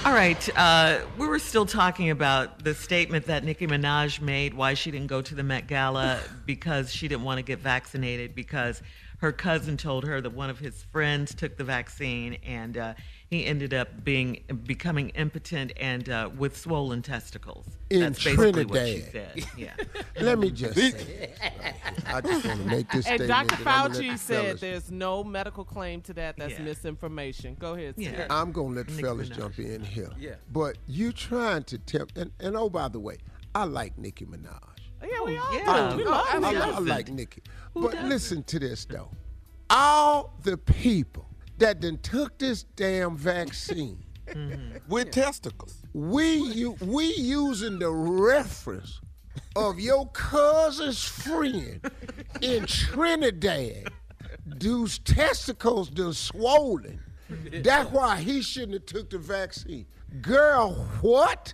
All right, we were still talking about the statement that Nicki Minaj made, why she didn't go to the Met Gala because she didn't want to get vaccinated because her cousin told her that one of his friends took the vaccine and he ended up becoming impotent and with swollen testicles. That's basically what she said. Yeah. Let me just say, I just want to make this And statement. Dr. Fauci said there's no medical claim to that. That's misinformation. Go ahead, Steve. Yeah. I'm going to let the fellas jump in here. Yeah. But you trying to tell, and oh, by the way, I like Nicki Minaj. Yeah, we all yeah. do. I like Nicki. But listen to this, though. All the people that done took this damn vaccine with testicles. We using the reference of your cousin's friend in Trinidad, whose testicles done swollen. That's why he shouldn't have took the vaccine. Girl, what?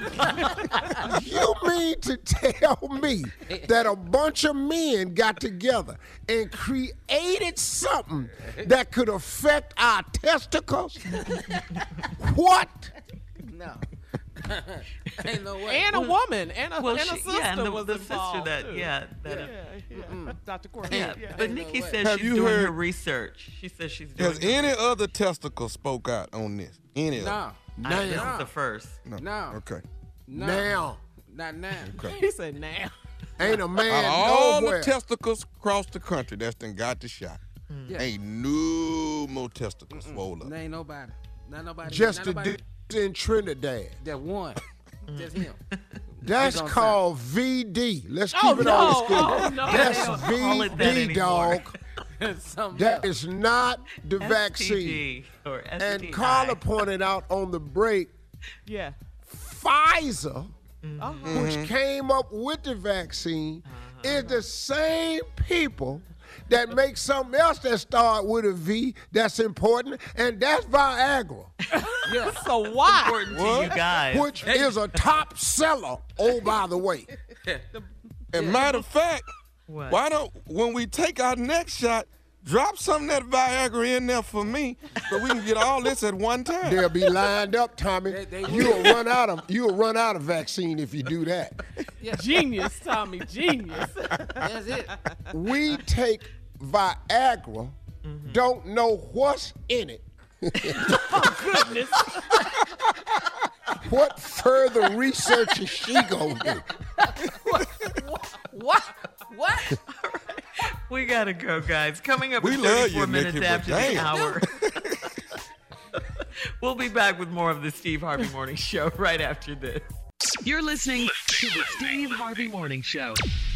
You mean to tell me that a bunch of men got together and created something that could affect our testicles? What? No. Ain't no way. And a woman, and a sister and was the involved, sister too. Dr. Courtney. Yeah, but Nicki says Have she's you doing heard- her research. She says she's doing Has any other testicle spoke out on this? Any of them? This is the first. No. Okay. No. Now. Not now. He said now. Ain't a man All nowhere. the testicles across the country that's done got the shot. Yeah. Ain't no more testicles swollen. Ain't nobody. Not nobody. Just not the nobody. dude in Trinidad. That one. Just him. That's on called VD. Let's keep Oh, it no. old school. Oh, no. That's They don't call it that VD, dog. Something That else. is not the vaccine. STD or STI. And Carla pointed out on the break, Yeah. Pfizer, which came up with the vaccine, is the same people that make something else that start with a V that's important, and that's Viagra, So why? important to you guys. which is a top seller, oh, by the way. And matter of fact, What? why don't, when we take our next shot, drop some of that Viagra in there for me so we can get all this at one time. They'll be lined up, Tommy. They You'll run out of vaccine if you do that. Genius, Tommy. Genius. That's it. We take Viagra, don't know what's in it. Goodness. What further research is she gonna do? What? We gotta go, guys. Coming up We in love 34 you, minutes Nikki, but after the damn. hour. We'll be back with more of the Steve Harvey Morning Show right after this. You're listening to the Steve Harvey Morning Show.